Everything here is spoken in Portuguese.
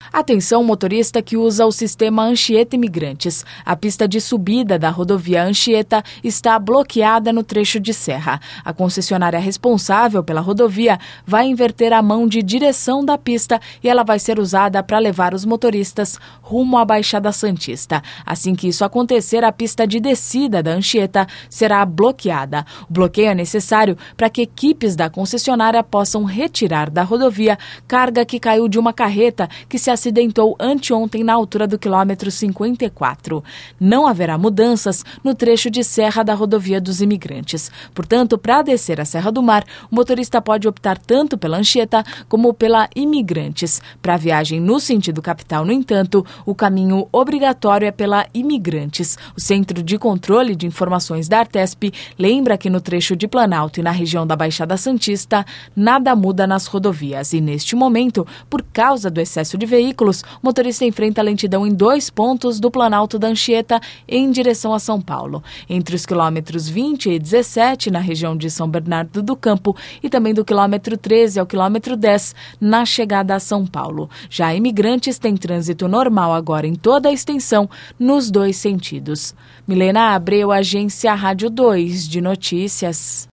Atenção, motorista que usa o sistema Anchieta Imigrantes. A pista de subida da rodovia Anchieta está bloqueada no trecho de serra. A concessionária responsável pela rodovia vai inverter a mão de direção da pista e ela vai ser usada para levar os motoristas rumo à Baixada Santista. Assim que isso acontecer, a pista de descida da Anchieta será bloqueada. O bloqueio é necessário para que equipes da concessionária possam retirar da rodovia carga que caiu de uma carreta que se acidentou anteontem na altura do quilômetro 54. Não haverá mudanças no trecho de serra da rodovia dos Imigrantes. Portanto, para descer a Serra do Mar, o motorista pode optar tanto pela Anchieta como pela Imigrantes. Para a viagem no sentido capital, no entanto, o caminho obrigatório é pela Imigrantes. O Centro de Controle de Informações da Artesp lembra que no trecho de Planalto e na região da Baixada Santista, nada muda nas rodovias. E neste momento, por causa do excesso de veículos, o motorista enfrenta lentidão em 2 pontos do Planalto da Anchieta em direção a São Paulo. Entre os quilômetros 20 e 17, na região de São Bernardo do Campo, e também do quilômetro 13 ao quilômetro 10, na chegada a São Paulo. Já Imigrantes têm trânsito normal agora em toda a extensão, nos 2 sentidos. Milena Abreu, Agência Rádio 2 de Notícias.